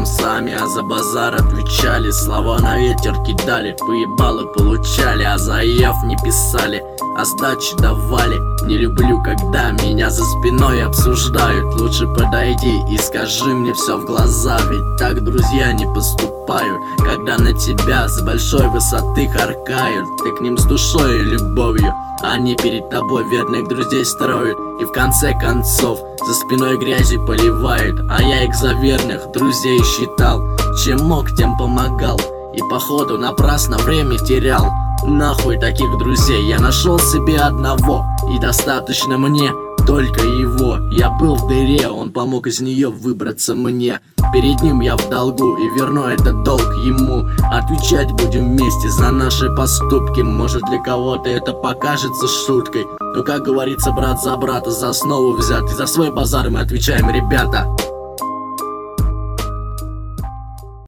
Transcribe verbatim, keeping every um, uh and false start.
нам сами, а за базар отвечали. Слова на ветер кидали, поебалы получали, а заев не писали, а сдачи давали. Не люблю, когда меня за спиной обсуждают. Лучше подойди и скажи мне все в глаза, ведь так друзья не поступают, когда на тебя с большой высоты харкают. Ты к ним с душой и любовью, они перед тобой верных друзей строят, и в конце концов за спиной грязи поливают. А я их за верных друзей считал, чем мог, тем помогал, и походу напрасно время терял. Нахуй таких друзей, я нашел себе одного, и достаточно мне только его. Я был в дыре, он помог из нее выбраться мне. Перед ним я в долгу и верну этот долг ему. Отвечать будем вместе за наши поступки. Может, для кого-то это покажется шуткой, но, как говорится, брат за брата за основу взят, и за свой базар мы отвечаем, ребята.